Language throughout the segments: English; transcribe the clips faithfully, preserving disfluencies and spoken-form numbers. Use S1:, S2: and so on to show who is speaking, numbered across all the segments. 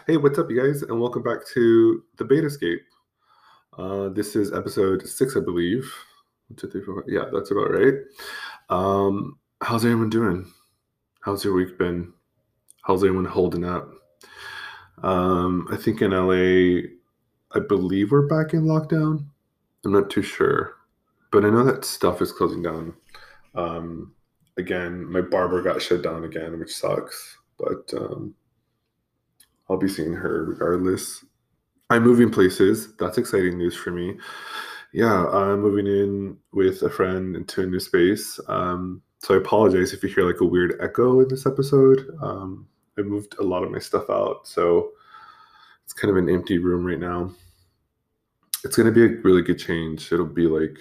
S1: Hey, what's up, you guys, and welcome back to the Beta Escape. Uh, this is episode six, I believe. One, two, three, four. Yeah, that's about right. Um, how's everyone doing? How's your week been? How's everyone holding up? Um, I think in L A, I believe we're back in lockdown. I'm not too sure, but I know that stuff is closing down. Um, again, my barber got shut down again, which sucks, but um, I'll be seeing her regardless. I'm moving places. That's exciting news for me. Yeah, I'm moving in with a friend into a new space. Um, so I apologize if you hear like a weird echo in this episode. Um, I moved a lot of my stuff out, so it's kind of an empty room right now. It's going to be a really good change. It'll be like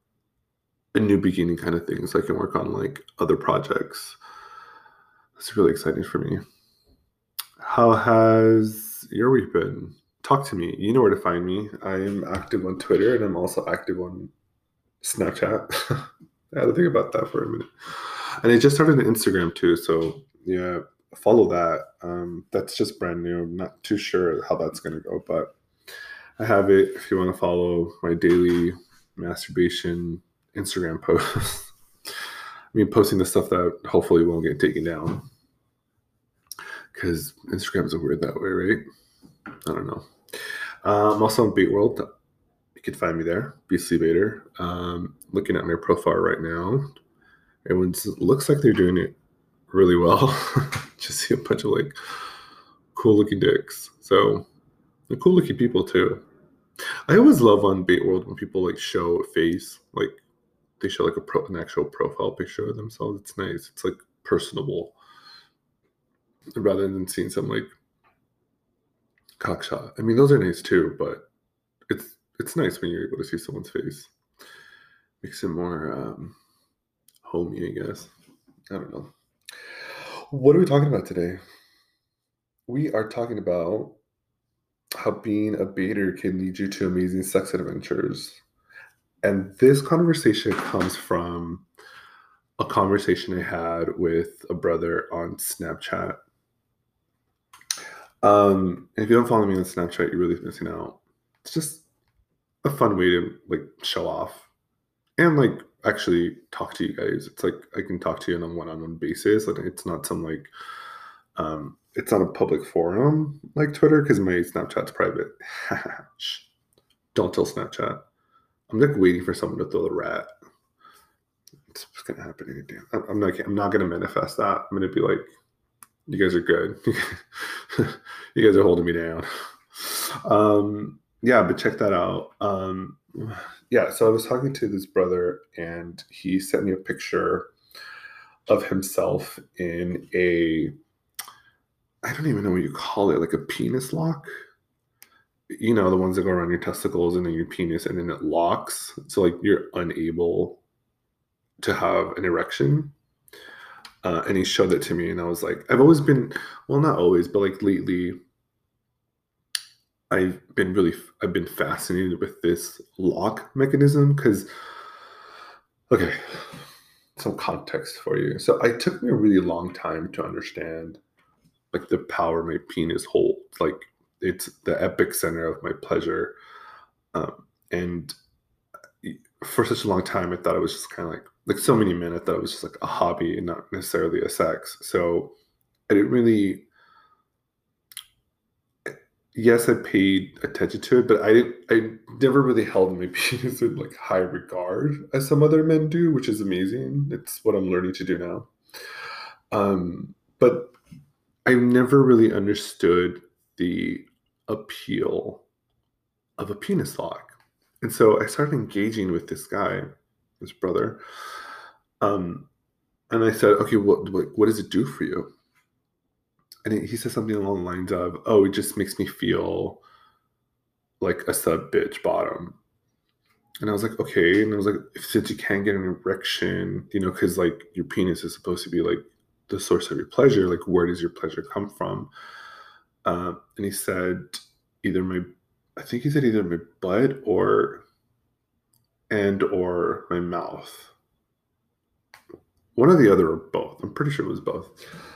S1: a new beginning kind of thing, so I can work on like other projects. It's really exciting for me. How has your week been? Talk to me. You know where to find me. I'm active on Twitter and I'm also active on Snapchat. I had to think about that for a minute. And I just started an Instagram too. So yeah, follow that. Um, that's just brand new. I'm not too sure how that's going to go, but I have it if you want to follow my daily masturbation Instagram posts. I mean, posting the stuff that hopefully won't get taken down because Instagram is weird that way, right? I don't know. Uh, I'm also on Bait World. You can find me there, Beastly Baiter. Um, looking at my profile right now, everyone looks like they're doing it really well. Just see a bunch of like cool looking dicks. So they're cool looking people too. I always love on Bait World when people like show a face, like they show like a pro, an actual profile picture of themselves. It's nice. It's like personable rather than seeing some like cockshot. I mean, those are nice too, but it's it's nice when you're able to see someone's face. Makes it more um, homey, I guess. I don't know. What are we talking about today? We are talking about how being a baiter can lead you to amazing sex adventures. And this conversation comes from a conversation I had with a brother on Snapchat. Um, and if you don't follow me on Snapchat, you're really missing out. It's just a fun way to like show off and like actually talk to you guys. It's like I can talk to you on a one-on-one basis. Like it's not some like um it's not a public forum like Twitter because my Snapchat's private. Shh. Don't tell Snapchat. I'm like waiting for someone to throw the rat. It's gonna happen any day. I'm, I'm not. I'm not gonna manifest that. I'm gonna be like, you guys are good. You guys are holding me down. Um, yeah, but check that out. Um, yeah, so I was talking to this brother, and he sent me a picture of himself in a. I don't even know what you call it, like a penis lock. You know, the ones that go around your testicles and then your penis, and then it locks. So like you're unable to have an erection. Uh, and he showed it to me, and I was like, I've always been, well, not always, but like lately, I've been really, I've been fascinated with this lock mechanism because, okay, some context for you. So it took me a really long time to understand like the power my penis holds. Like it's the epic center of my pleasure. Um, and for such a long time, I thought it was just kind of like, like so many men, I thought it was just like a hobby and not necessarily a sex. So I didn't really, yes, I paid attention to it, but I didn't, I never really held my penis in like high regard as some other men do, which is amazing. It's what I'm learning to do now. Um, but I never really understood the appeal of a penis lock. And so I started engaging with this guy, this brother. Um, and I said, okay, what, what, what does it do for you? And he he said something along the lines of, oh, it just makes me feel like a sub bitch bottom. And I was like, okay. And I was like, since you can't get an erection, you know, because like your penis is supposed to be like the source of your pleasure, like where does your pleasure come from? Uh, and he said, either my, I think he said either my butt or, and or my mouth. One or the other or both. I'm pretty sure it was both.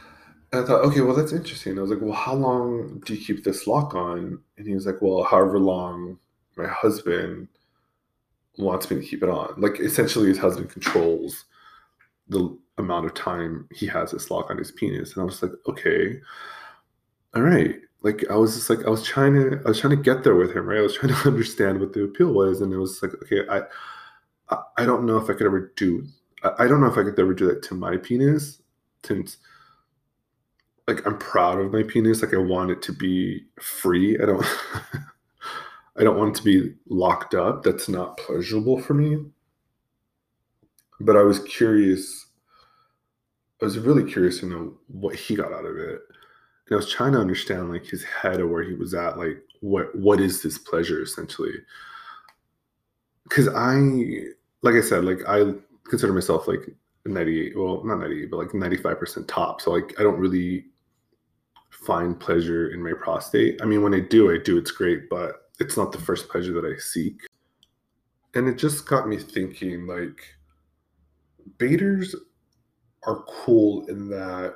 S1: And I thought, okay, well, that's interesting. I was like, well, how long do you keep this lock on? And he was like, well, however long my husband wants me to keep it on. Like, essentially, his husband controls the amount of time he has this lock on his penis. And I was like, okay, all right. Like, I was just like, I was trying to, I was trying to get there with him, right? I was trying to understand what the appeal was, and it was like, okay, I, I, I don't know if I could ever do, I, I don't know if I could ever do that to my penis, since like I'm proud of my penis. Like I want it to be free. I don't, I don't want it to be locked up. That's not pleasurable for me. But I was curious. I was really curious to know what he got out of it. And I was trying to understand like his head or where he was at. Like what what is this pleasure essentially? Because I, like I said, like I consider myself like ninety-eight. Well, not ninety-eight, but like ninety-five percent top. So like I don't really find pleasure in my prostate. I mean, when I do, I do. It's great, but it's not the first pleasure that I seek. And it just got me thinking. Like baiters are cool in that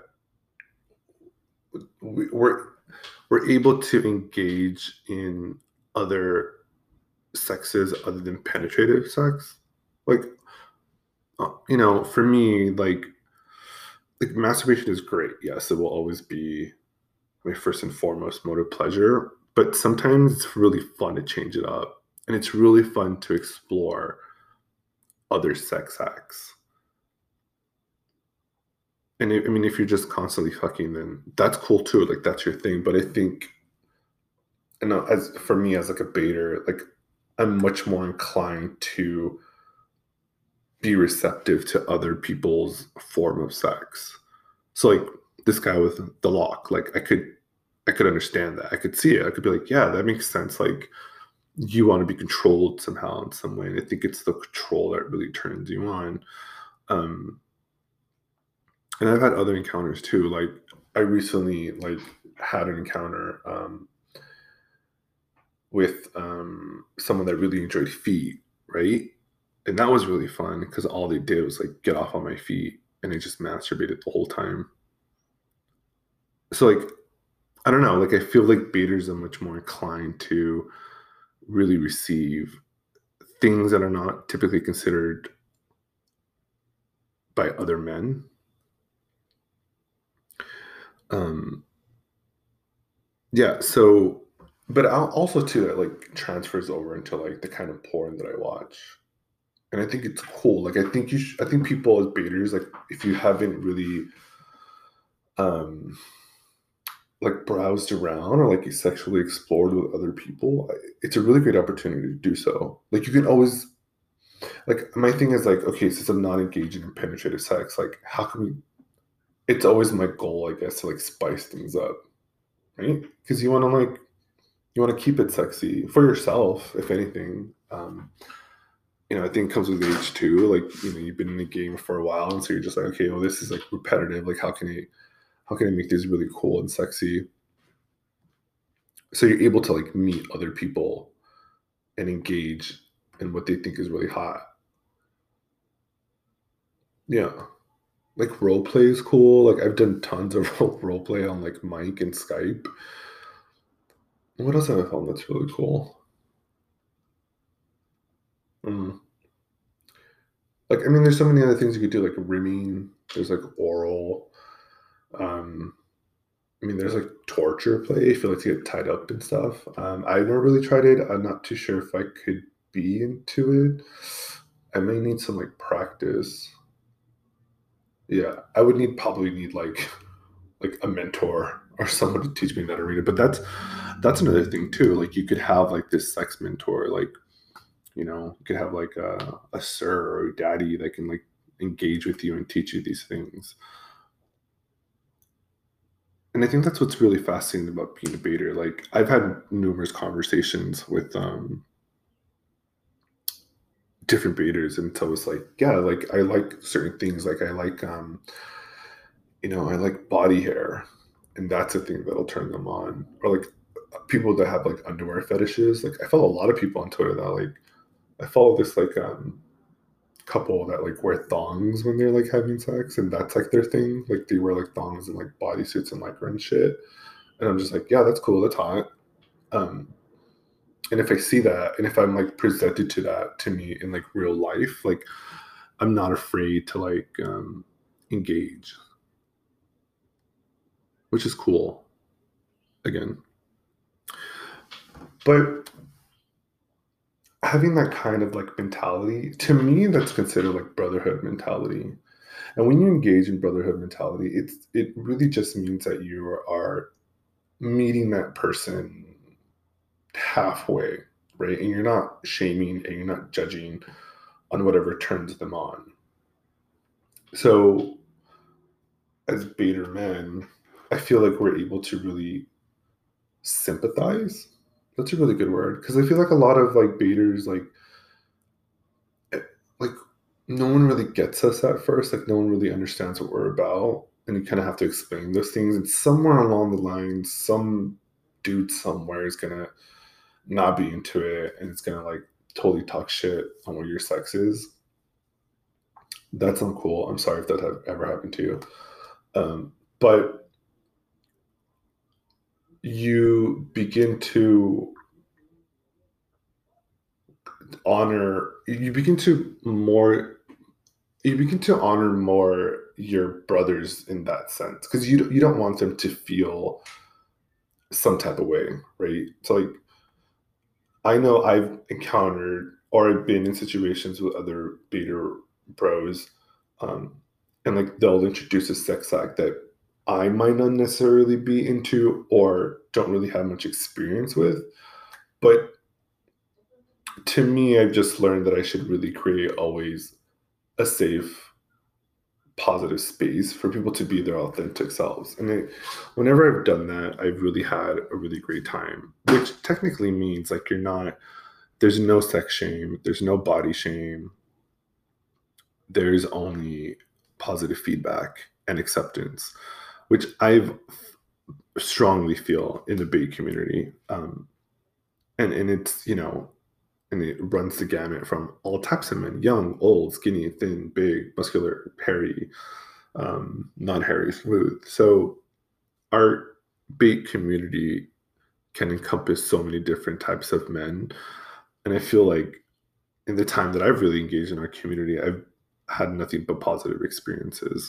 S1: we, we're we're able to engage in other sexes other than penetrative sex. Like, uh, you know, for me, like, like masturbation is great. Yes, it will always be my first and foremost mode of pleasure. But sometimes it's really fun to change it up, and it's really fun to explore other sex acts. And I I mean, if you're just constantly fucking, then that's cool too. Like that's your thing. But I think, and uh, as for me as like a baiter, like I'm much more inclined to be receptive to other people's form of sex. So like this guy with the lock, like I could I could understand that. I could see it. I could be like, yeah, that makes sense. Like you want to be controlled somehow in some way. And I think it's the control that really turns you on. Um and I've had other encounters too. Like I recently like had an encounter um with um someone that really enjoyed feet, right? And that was really fun because all they did was like get off on my feet and I just masturbated the whole time. So like I don't know, like I feel like baiters are much more inclined to really receive things that are not typically considered by other men. Um yeah, so but I'll also too that like transfers over into like the kind of porn that I watch. And I think it's cool. Like I think you sh- I think people as baiters, like if you haven't really um like browsed around or like you sexually explored with other people, I- it's a really great opportunity to do so. Like you can always like my thing is like, okay, since I'm not engaging in penetrative sex, like how can we it's always my goal, I guess, to like spice things up, right? Because you want to like you want to keep it sexy for yourself, if anything. Um, you know, I think it comes with age too. Like, you know, you've been in the game for a while, and so you're just like, okay, well, this is like repetitive. Like, how can I how can I make these really cool and sexy? So you're able to like meet other people and engage in what they think is really hot. Yeah. Like role play is cool. Like I've done tons of role role play on like Mic and Skype. What else have I found that's really cool? Mm. Like I mean, there's so many other things you could do, like rimming. There's like oral. Um, I mean, there's like torture play. If you like to get tied up and stuff. Um, I've never really tried it. I'm not too sure if I could be into it. I may need some like practice. Yeah, I would need probably need like like a mentor or someone to teach me how to read it. But that's that's another thing too. Like you could have like this sex mentor, like you know, you could have like a, a sir or a daddy that can like engage with you and teach you these things. And I think that's what's really fascinating about being a baiter. Like I've had numerous conversations with um different baiters, and so it's like, yeah, like I like certain things. Like I like um, you know, I like body hair, and that's a thing that'll turn them on. Or like people that have like underwear fetishes. Like I follow a lot of people on Twitter that like I follow this like um couple that like wear thongs when they're like having sex, and that's like their thing. Like they wear like thongs and like bodysuits and lycra and shit. And I'm just like, yeah, that's cool. That's hot. Um, and if I see that, and if I'm like presented to that to me in like real life, like I'm not afraid to like um, engage, which is cool. Again, but having that kind of like mentality, to me, that's considered like brotherhood mentality. And when you engage in brotherhood mentality, it's it really just means that you are meeting that person halfway, right? And you're not shaming and you're not judging on whatever turns them on. So as beta men, I feel like we're able to really sympathize. That's a really good word, because I feel like a lot of like betas, like like no one really gets us at first. Like no one really understands what we're about, and you kind of have to explain those things. And somewhere along the line, some dude somewhere is gonna not be into it, and it's gonna like totally talk shit on what your sex is. That's uncool. I'm sorry if that have ever happened to you. Um, but you begin to honor, you begin to more, you begin to honor more your brothers in that sense, because you you don't want them to feel some type of way, right? So like I know I've encountered or I've been in situations with other beta bros, um, and like they'll introduce a sex act that I might not necessarily be into or don't really have much experience with. But to me, I've just learned that I should really create always a safe, positive space for people to be their authentic selves. And it, whenever I've done that, I've really had a really great time, which technically means like you're not, there's no sex shame, there's no body shame, there's only positive feedback and acceptance, which I've strongly feel in the bait community. Um, and, and it's, you know, and it runs the gamut from all types of men, young, old, skinny, thin, big, muscular, hairy, um, non-hairy, smooth. So our bait community can encompass so many different types of men. And I feel like in the time that I've really engaged in our community, I've had nothing but positive experiences.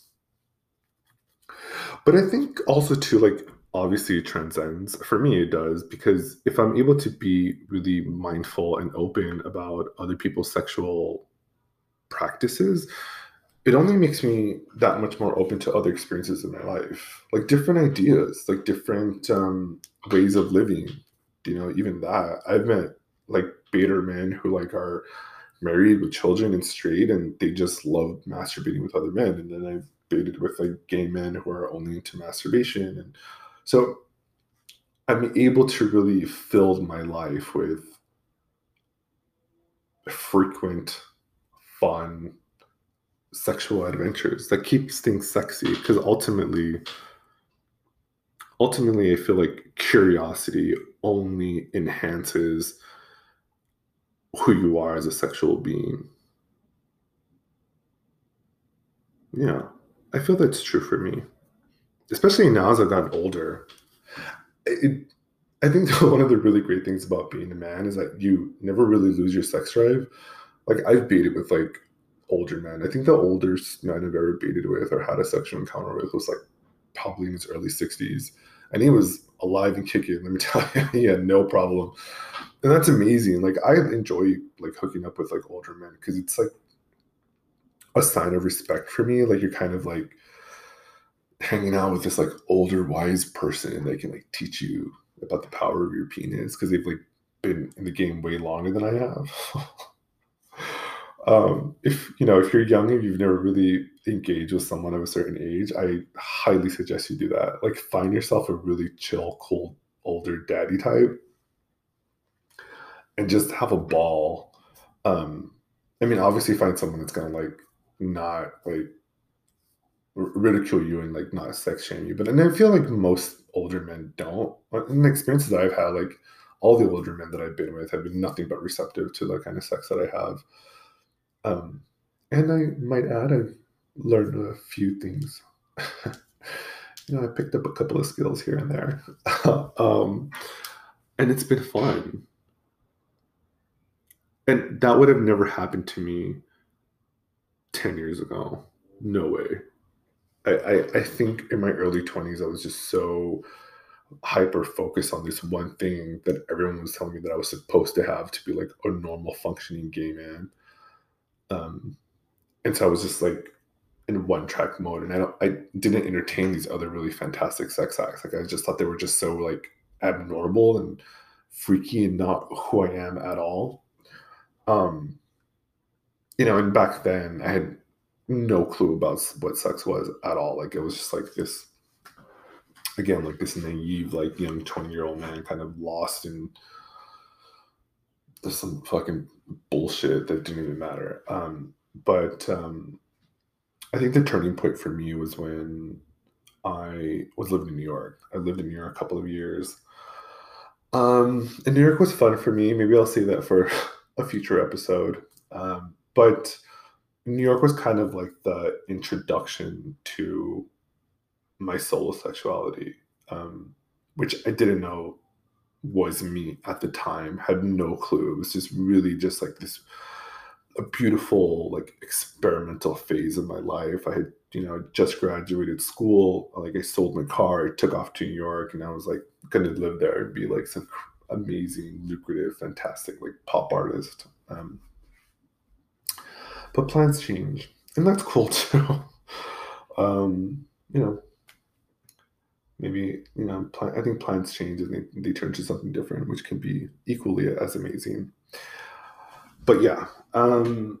S1: But I think also too, like obviously it transcends. For me, it does, because if I'm able to be really mindful and open about other people's sexual practices, it only makes me that much more open to other experiences in my life, like different ideas, like different um, ways of living. You know, even that I've met like beta men who like are married with children and straight, and they just love masturbating with other men. And then I've dated with like gay men who are only into masturbation, and so I'm able to really fill my life with frequent, fun, sexual adventures that keeps things sexy. Because ultimately, ultimately, I feel like curiosity only enhances who you are as a sexual being. Yeah, I feel that's true for me, especially now as I've gotten older. It, I think one of the really great things about being a man is that you never really lose your sex drive. Like I've baited with like older men. I think the oldest men I've ever baited with or had a sexual encounter with was like probably in his early sixties. And he was alive and kicking. Let me tell you, he had no problem. And that's amazing. Like I enjoy like hooking up with like older men because it's like a sign of respect for me. Like you're kind of like hanging out with this like older wise person, and they can like teach you about the power of your penis because they've like been in the game way longer than I have. um, if you know if you're young and you've never really engaged with someone of a certain age, I highly suggest you do that. Like find yourself a really chill, cool, older daddy type, and just have a ball. Um, I mean, obviously, find someone that's gonna like not like ridicule you and like not sex shame you. But and I feel like most older men don't. In the experiences that I've had, like all the older men that I've been with have been nothing but receptive to the kind of sex that I have. Um, and I might add, I've learned a few things. you know, I picked up a couple of skills here and there. um, and it's been fun. And that would have never happened to me ten years ago. No way. I, I, I think in my early twenties, I was just so hyper focused on this one thing that everyone was telling me that I was supposed to have to be like a normal functioning gay man. Um, and so I was just like in one track mode, and I don't, I didn't entertain these other really fantastic sex acts. Like I just thought they were just so like abnormal and freaky and not who I am at all. Um, you know, and back then I had no clue about s- what sex was at all. Like it was just like this again, like this naive, like young twenty year old man kind of lost in some fucking bullshit that didn't even matter. Um, but um, I think the turning point for me was when I was living in New York. I lived in New York a couple of years. Um, and New York was fun for me. Maybe I'll say that for a future episode. Um, but New York was kind of like the introduction to my solo sexuality, um, which I didn't know was me at the time. Had no clue. It was just really just like this a beautiful like experimental phase of my life. I had, you know, just graduated school. Like I sold my car, I took off to New York, and I was like gonna live there and be like some cr- amazing, lucrative, fantastic like pop artist. Um, but plans change, and that's cool too. um, you know, maybe you know, pla- I think plans change and they, they turn to something different, which can be equally as amazing. But yeah, um,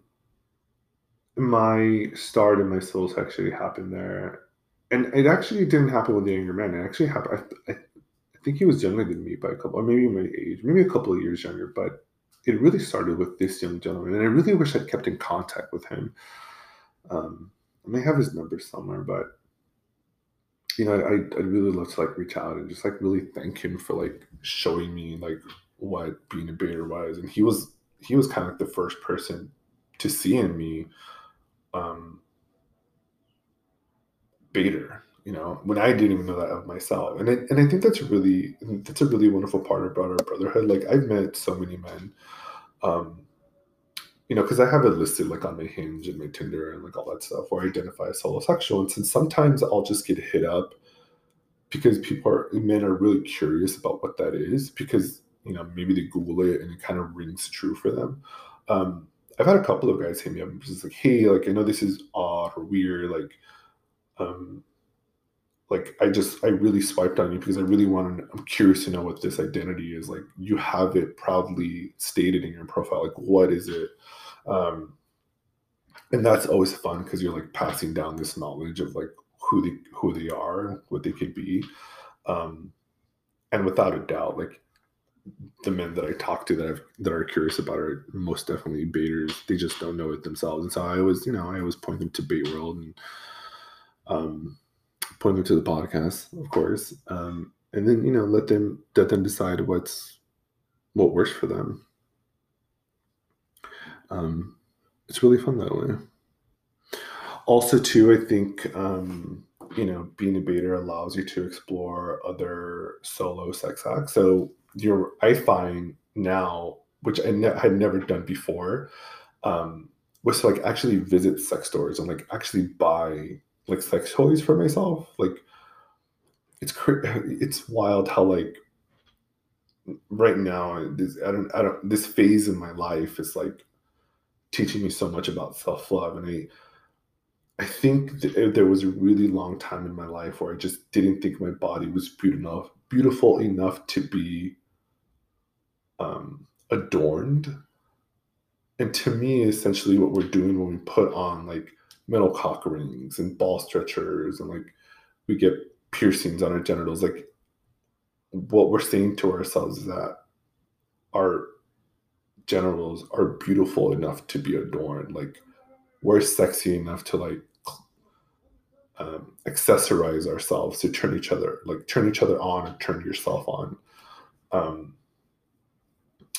S1: my start in my soul actually happened there, and it actually didn't happen with the younger man. It actually happened. I, I, I think he was younger than me by a couple, or maybe my age, maybe a couple of years younger. But it really started with this young gentleman, and I really wish I'd kept in contact with him. Um, I may have his number somewhere, but you know, I, I'd really love to like reach out and just like really thank him for like showing me like what being a baiter was, and he was he was kind of like the first person to see in me. Um, Bader, you know, when I didn't even know that of myself. And I, and I think that's really that's a really wonderful part about our brotherhood. Like I've met so many men, um, you know, because I have it listed like on my Hinge and my Tinder and like all that stuff where I identify as homosexual. And since sometimes I'll just get hit up because people are men are really curious about what that is because you know maybe they Google it and it kind of rings true for them. Um, I've had a couple of guys hit me up and just like, hey, like I know this is odd or weird, like um like I just I really swiped on you because I really want to I'm curious to know what this identity is. Like you have it proudly stated in your profile. Like what is it? Um and that's always fun because you're like passing down this knowledge of like who they who they are, what they could be. Um and without a doubt, like the men that I talk to that I've, that are curious about are most definitely baiters. They just don't know it themselves. And so I always, you know, I always point them to Bait World and um point them to the podcast, of course, um, and then you know let them let them decide what's what works for them. Um, it's really fun that way. Also, too, I think um, you know being a baiter allows you to explore other solo sex acts. So you're, I find now, which I ne- had never done before, um, was to like actually visit sex stores and like actually buy like sex toys for myself. Like it's cra- it's wild how like right now this I don't I don't this phase in my life is like teaching me so much about self-love, and I I think th- there was a really long time in my life where I just didn't think my body was beautiful enough beautiful enough to be um adorned. And to me essentially what we're doing when we put on like metal cock rings and ball stretchers and like we get piercings on our genitals, like what we're saying to ourselves is that our genitals are beautiful enough to be adorned. Like we're sexy enough to like um, accessorize ourselves to turn each other, like turn each other on and turn yourself on. Um,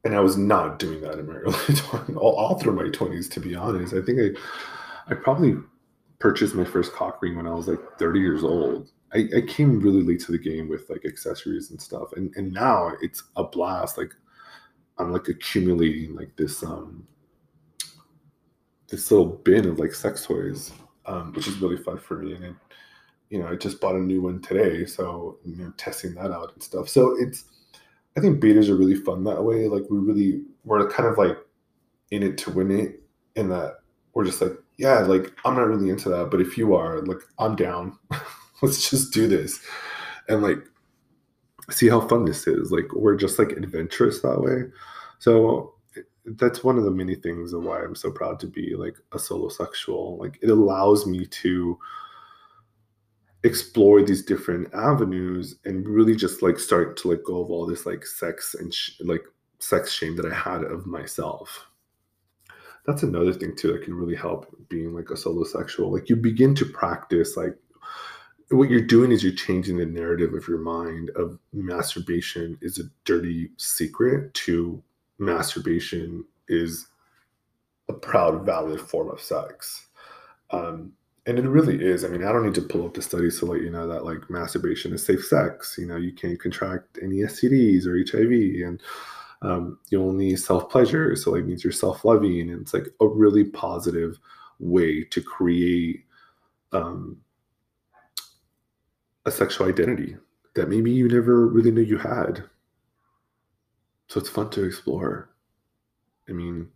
S1: And I was not doing that in my early twenties, all, all through my twenties, to be honest. I think I, I probably purchased my first cock ring when I was like thirty years old. I, I came really late to the game with like accessories and stuff. And, and now it's a blast. Like I'm like accumulating like this, um, this little bin of like sex toys, um, which is really fun for me. And I, you know, I just bought a new one today. So, you know, testing that out and stuff. So it's, I think betas are really fun that way. Like we really, we're kind of like in it to win it, in that we're just like, yeah, like I'm not really into that, but if you are, like, I'm down. Let's just do this and like see how fun this is. Like we're just like adventurous that way. So that's one of the many things of why I'm so proud to be like a solo sexual. Like it allows me to explore these different avenues and really just like start to let go of all this like sex and sh- like sex shame that I had of myself. That's another thing too that can really help being like a solo sexual. Like you begin to practice, like what you're doing is you're changing the narrative of your mind of masturbation is a dirty secret to masturbation is a proud, valid form of sex. Um, and it really is. I mean, I don't need to pull up the studies to let you know that like masturbation is safe sex. You know, you can't contract any S T Ds or H I V, and um, you only self pleasure. So like means you're self loving, and it's like a really positive way to create um, a sexual identity that maybe you never really knew you had. So it's fun to explore. I mean,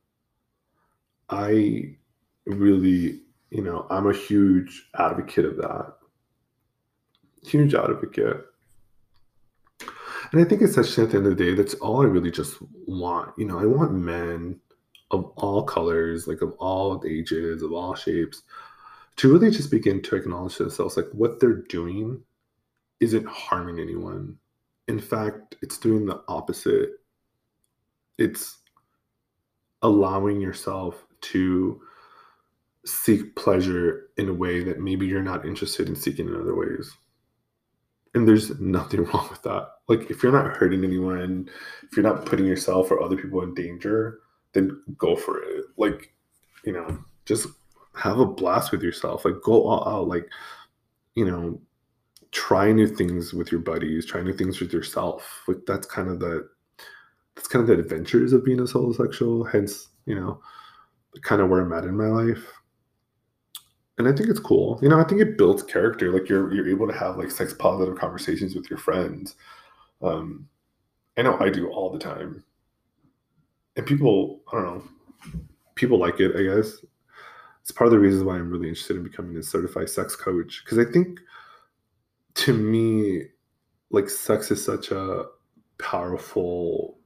S1: I really, you know, I'm a huge advocate of that. Huge advocate. And I think essentially at the end of the day, that's all I really just want. You know, I want men of all colors, like of all ages, of all shapes, to really just begin to acknowledge themselves like what they're doing isn't harming anyone. In fact, it's doing the opposite. It's allowing yourself to seek pleasure in a way that maybe you're not interested in seeking in other ways. And there's nothing wrong with that. Like if you're not hurting anyone, if you're not putting yourself or other people in danger, then go for it. Like, you know, just have a blast with yourself. Like go all out. Like, you know, try new things with your buddies, try new things with yourself. Like that's kind of the that's kind of the adventures of being a solo sexual. Hence, you know, kind of where I'm at in my life. And I think it's cool. You know, I think it builds character. Like you're you're able to have like sex positive conversations with your friends. Um, I know I do all the time. And people, I don't know, people like it, I guess. It's part of the reasons why I'm really interested in becoming a certified sex coach. Because I think to me, like sex is such a powerful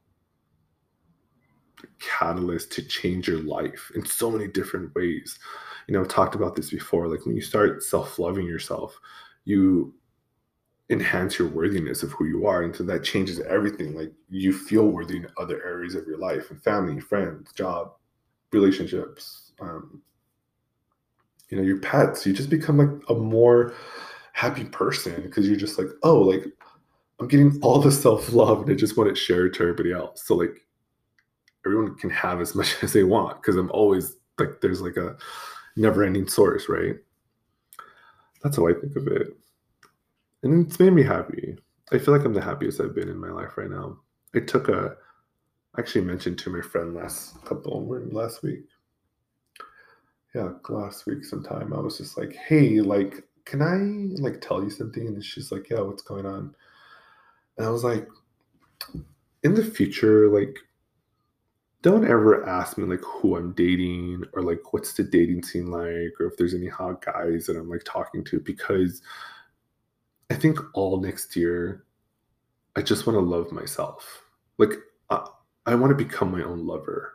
S1: catalyst to change your life in so many different ways. You know, I've talked about this before. Like when you start self-loving yourself, you enhance your worthiness of who you are. And so that changes everything. Like you feel worthy in other areas of your life and family, friends, job, relationships, um, you know, your pets. You just become like a more happy person because you're just like, oh, like I'm getting all the self-love and I just want it shared to everybody else. So like everyone can have as much as they want because I'm always like there's like a never ending source, right? That's how I think of it. And it's made me happy. I feel like I'm the happiest I've been in my life right now. I took a I actually mentioned to my friend last couple last week. Yeah, last week sometime. I was just like, hey, like, can I like tell you something? And she's like, yeah, what's going on? And I was like, in the future, like don't ever ask me like who I'm dating or like what's the dating scene like or if there's any hot guys that I'm like talking to because I think all next year I just want to love myself. Like I, I want to become my own lover.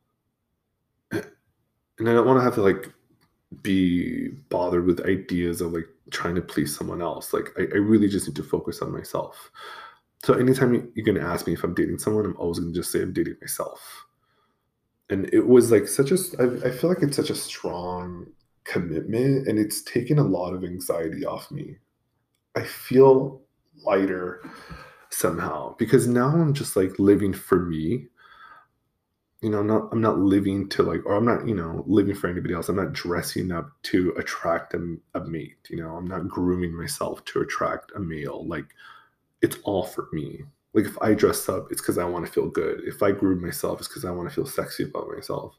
S1: And I don't want to have to like be bothered with ideas of like trying to please someone else. Like I, I really just need to focus on myself. So anytime you- you're gonna ask me if I'm dating someone, I'm always gonna just say I'm dating myself. And it was like such a I, I feel like it's such a strong commitment and it's taken a lot of anxiety off me. I feel lighter, somehow, because now I'm just like living for me. You know, I'm not I'm not living to like, or I'm not, you know, living for anybody else. I'm not dressing up to attract a, a mate. You know, I'm not grooming myself to attract a male. Like, it's all for me. Like, if I dress up, it's because I want to feel good. If I groom myself, it's because I want to feel sexy about myself.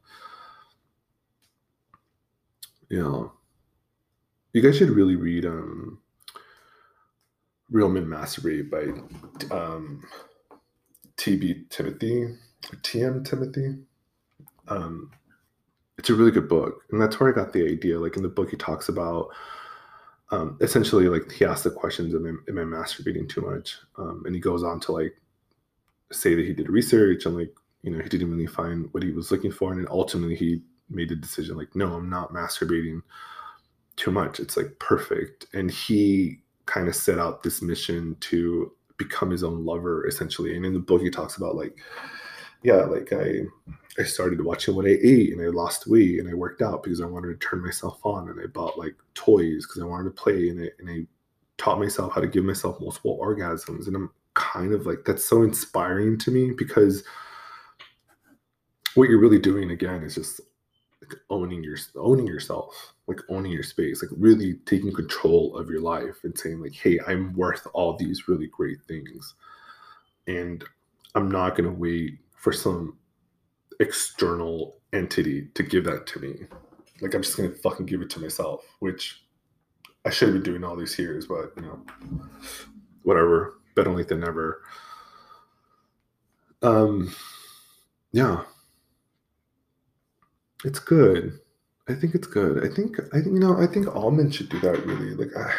S1: You know, you guys should really read um Real Men Masturbate by um T B Timothy, T M Timothy. Um, it's a really good book, and that's where I got the idea. Like, in the book, he talks about um, essentially, like, he asks the questions, am I, am I masturbating too much? Um, and he goes on to like say that he did research and like, you know, he didn't really find what he was looking for, and then ultimately he made a decision like, no, I'm not masturbating too much. It's like perfect, and he kind of set out this mission to become his own lover essentially. And in the book, he talks about like, yeah, like I I started watching what I ate and I lost weight and I worked out because I wanted to turn myself on, and I bought like toys because I wanted to play, and I and I taught myself how to give myself multiple orgasms. And I'm kind of like, that's so inspiring to me, because what you're really doing again is just like owning your owning yourself, like owning your space, like really taking control of your life and saying like, hey, I'm worth all these really great things, and I'm not going to wait for some external entity to give that to me. Like, I'm just gonna fucking give it to myself, which I should have been doing all these years, but you know, whatever. Better late than never. Um, yeah, it's good. I think it's good. I think I you know I think all men should do that. Really, like I,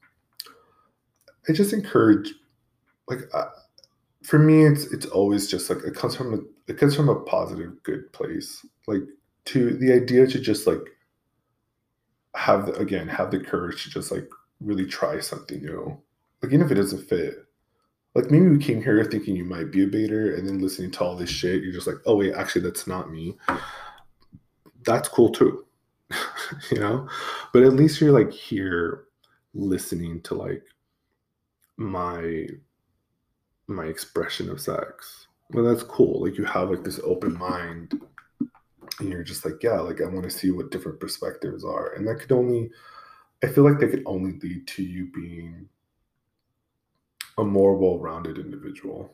S1: I just encourage like I, for me, it's it's always just like it comes from a it comes from a positive, good place. Like, to the idea to just like have the, again have the courage to just like really try something new, like even if it doesn't fit. Like, maybe we came here thinking you might be a baiter, and then listening to all this shit, you're just like, oh wait, actually that's not me. That's cool too. You know, but at least you're like here listening to like my my expression of sex. Well, that's cool. Like, you have like this open mind, and you're just like, yeah, like I want to see what different perspectives are, and that could only I feel like they could only lead to you being a more well-rounded individual.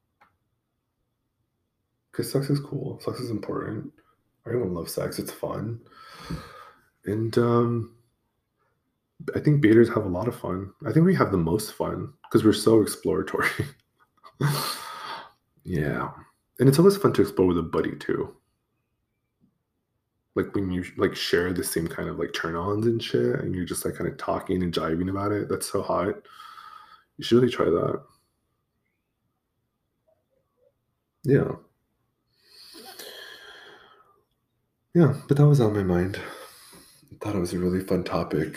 S1: Because sex is cool. Sex is important. Everyone loves sex. It's fun. And um, I think baiters have a lot of fun. I think we have the most fun because we're so exploratory. Yeah. And it's always fun to explore with a buddy too. Like, when you like share the same kind of like turn-ons and shit, and you're just like kind of talking and jiving about it. That's so hot. You should really try that. Yeah. Yeah, but that was on my mind. I thought it was a really fun topic.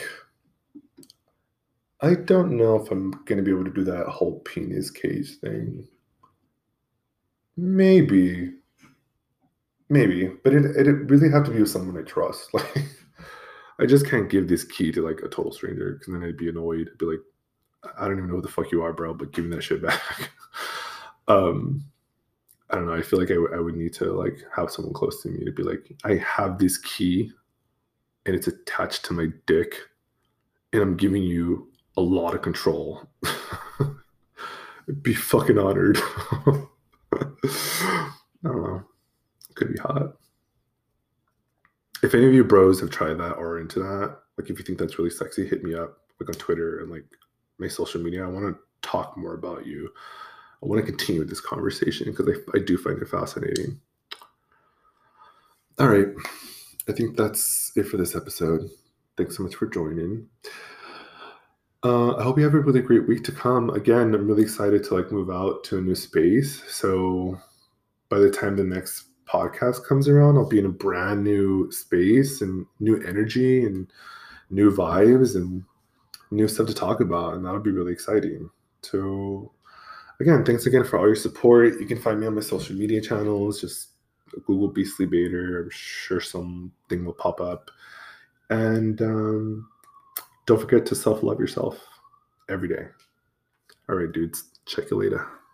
S1: I don't know if I'm gonna be able to do that whole penis cage thing. Maybe, maybe, but it it really have to be with someone I trust. Like, I just can't give this key to like a total stranger, because then I'd be annoyed. I'd be like, I don't even know who the fuck you are, bro, but give me that shit back. um, I don't know. I feel like I, w- I would need to like have someone close to me to be like, I have this key, and it's attached to my dick, and I'm giving you a lot of control. Be fucking honored. I don't know. Could be hot. If any of you bros have tried that or are into that, like if you think that's really sexy, hit me up like on Twitter and like my social media. I want to talk more about you. I want to continue this conversation because I, I do find it fascinating. All right. I think that's it for this episode. Thanks so much for joining. Uh, I hope you have a really great week to come. Again, I'm really excited to like move out to a new space. So by the time the next podcast comes around, I'll be in a brand new space and new energy and new vibes and new stuff to talk about. And that'll be really exciting. So again, thanks again for all your support. You can find me on my social media channels. Just Google Beastly Bader. I'm sure something will pop up. And um, don't forget to self-love yourself every day. All right, dudes. Check you later.